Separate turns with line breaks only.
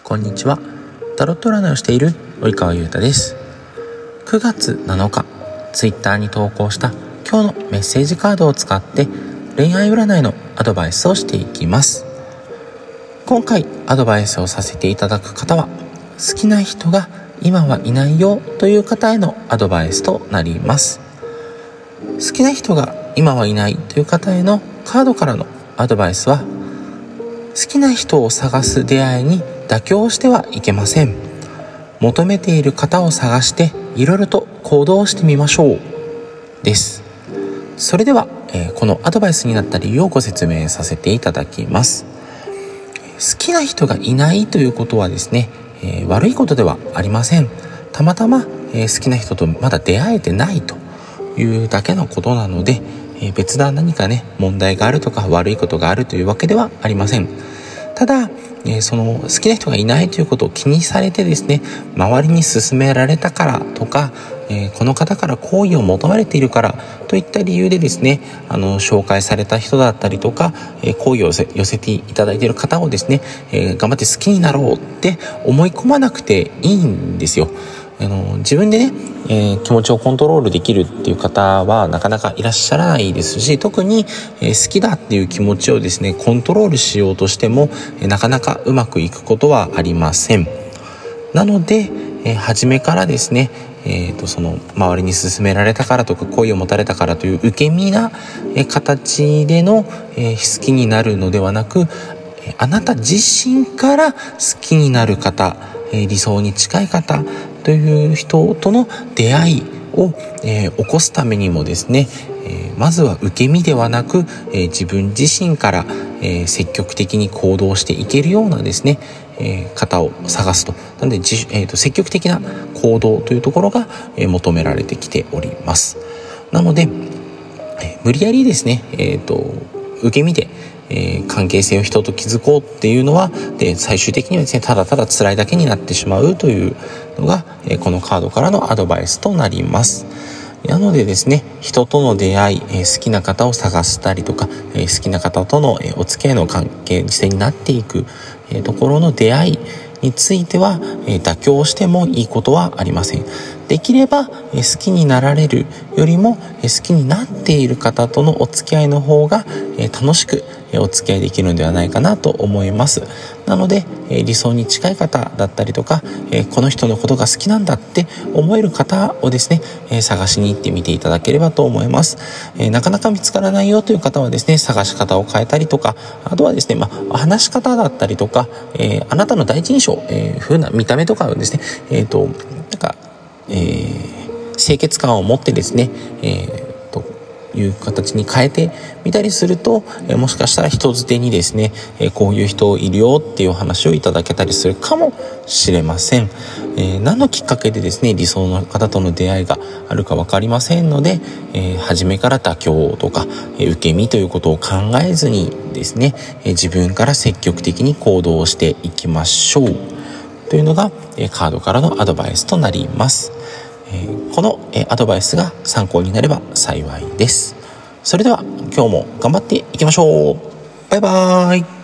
こんにちは。タロット占いをしている及川優太です。9月7日、ツイッターに投稿した今日のメッセージカードを使って恋愛占いのアドバイスをしていきます。今回アドバイスをさせていただく方は、好きな人が今はいないよという方へのアドバイスとなります。好きな人が今はいないという方へのカードからのアドバイスは、好きな人を探す出会いに妥協してはいけません。求めている方を探していろいろと行動してみましょうです。それでは、このアドバイスになった理由をご説明させていただきます。好きな人がいないということはですね、悪いことではありません。たまたま、好きな人とまだ出会えてないというだけのことなので、別段何かね問題があるとか悪いことがあるというわけではありません。ただ、その好きな人がいないということを気にされてですね、周りに勧められたからとか、この方から好意を求められているからといった理由でですね、紹介された人だったりとか、好意を寄せていただいている方をですね、頑張って好きになろうって思い込まなくていいんですよ。自分でね、気持ちをコントロールできるっていう方はなかなかいらっしゃらないですし、特に、好きだっていう気持ちをですねコントロールしようとしても、なかなかうまくいくことはありません。なので、初めからですね、その周りに勧められたからとか好意を持たれたからという受け身な、形での、好きになるのではなく、あなた自身から好きになる方、理想に近い方という人との出会いを、起こすためにもですね、まずは受け身ではなく、自分自身から、積極的に行動していけるようなですね、方を探すと。なので、積極的な行動というところが、求められてきております。なので、無理やりですね、受け身で関係性を人と築こうっていうのは最終的にはですね、ただただ辛いだけになってしまうというのが、このカードからのアドバイスとなります。なのでですね、人との出会い、好きな方を探したりとか、好きな方との、お付き合いの関係性になっていく、ところの出会いについては、妥協してもいいことはありません。できれば、好きになられるよりも、好きになっている方とのお付き合いの方が、楽しくお付き合いできるのではないかなと思います。なので、理想に近い方だったりとか、この人のことが好きなんだって思える方をですね、探しに行ってみていただければと思います。なかなか見つからないよという方はですね、探し方を変えたりとか、あとはですね、話し方だったりとか、あなたの第一印象、風な見た目とかをですね、清潔感を持ってですね、いう形に変えてみたりすると、もしかしたら人づてにですね、こういう人いるよっていうお話をいただけたりするかもしれません。何のきっかけでですね、理想の方との出会いがあるか分かりませんので、初めから妥協とか、受け身ということを考えずにですね、自分から積極的に行動していきましょうというのが、カードからのアドバイスとなります。このアドバイスが参考になれば幸いです。それでは今日も頑張っていきましょう。バイバーイ。